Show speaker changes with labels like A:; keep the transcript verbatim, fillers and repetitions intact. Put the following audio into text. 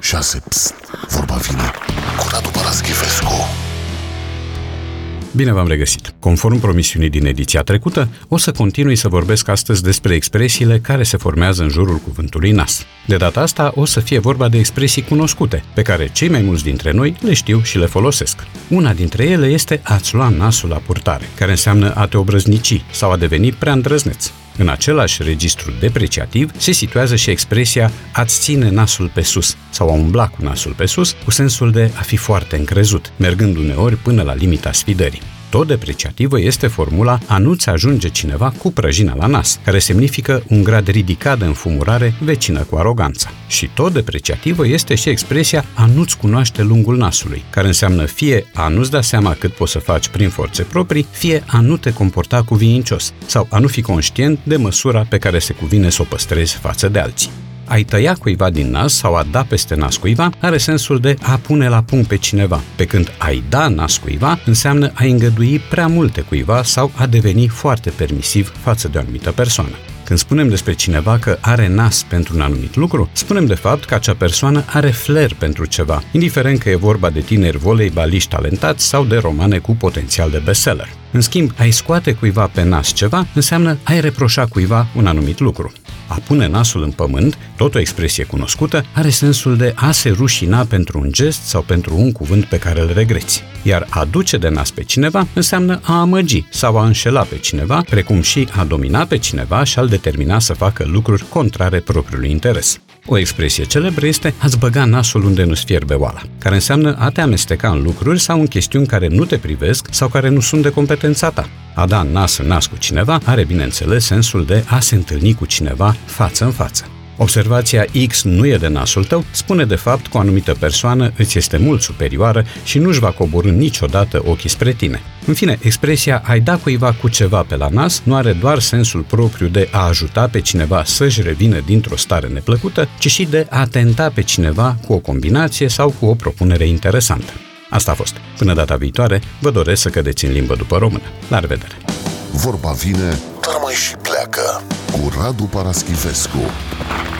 A: șase. Psst, vorba vine cu Radu Paraschivescu.
B: Bine v-am regăsit! Conform promisiunii din ediția trecută, o să continui să vorbesc astăzi despre expresiile care se formează în jurul cuvântului nas. De data asta o să fie vorba de expresii cunoscute, pe care cei mai mulți dintre noi le știu și le folosesc. Una dintre ele este a-ți lua nasul la purtare, care înseamnă a te obrăznici sau a deveni prea îndrăzneț. În același registru depreciativ se situează și expresia a-ți ține nasul pe sus sau a umbla cu nasul pe sus, cu sensul de a fi foarte încrezut, mergând uneori până la limita sfidării. Tot depreciativă este formula a nu-ți ajunge cineva cu prăjina la nas, care semnifică un grad ridicat de înfumurare vecină cu aroganța. Și tot depreciativă este și expresia a nu-ți cunoaște lungul nasului, care înseamnă fie a nu-ți da seama cât poți să faci prin forțe proprii, fie a nu te comporta cuvincios sau a nu fi conștient de măsura pe care se cuvine să o păstrezi față de alții. A-i tăia cuiva din nas sau a da peste nas cuiva are sensul de a pune la punct pe cineva, pe când a-i da nas cuiva înseamnă a îngădui prea multe cuiva sau a deveni foarte permisiv față de o anumită persoană. Când spunem despre cineva că are nas pentru un anumit lucru, spunem de fapt că acea persoană are flair pentru ceva, indiferent că e vorba de tineri voleibaliști talentați sau de romane cu potențial de bestseller. În schimb, a-i scoate cuiva pe nas ceva înseamnă a-i reproșa cuiva un anumit lucru. A pune nasul în pământ, tot o expresie cunoscută, are sensul de a se rușina pentru un gest sau pentru un cuvânt pe care îl regreți. Iar a duce de nas pe cineva înseamnă a amăgi sau a înșela pe cineva, precum și a domina pe cineva și a-l determina să facă lucruri contrare propriului interes. O expresie celebră este a-ți băga nasul unde nu-ți fierbe oala, care înseamnă a te amesteca în lucruri sau în chestiuni care nu te privesc sau care nu sunt de competența ta. A da nas în nas cu cineva are, bineînțeles, sensul de a se întâlni cu cineva față în față. Observația X nu e de nasul tău spune de fapt că o anumită persoană îți este mult superioară și nu-și va coborî niciodată ochii spre tine. În fine, expresia ai da cuiva cu ceva pe la nas nu are doar sensul propriu de a ajuta pe cineva să-și revină dintr-o stare neplăcută, ci și de a tenta pe cineva cu o combinație sau cu o propunere interesantă. Asta a fost. Până data viitoare, vă doresc să cădeți în limbă după română. La revedere!
A: Vorba vine, dar mai și pleacă cu Radu Paraschivescu.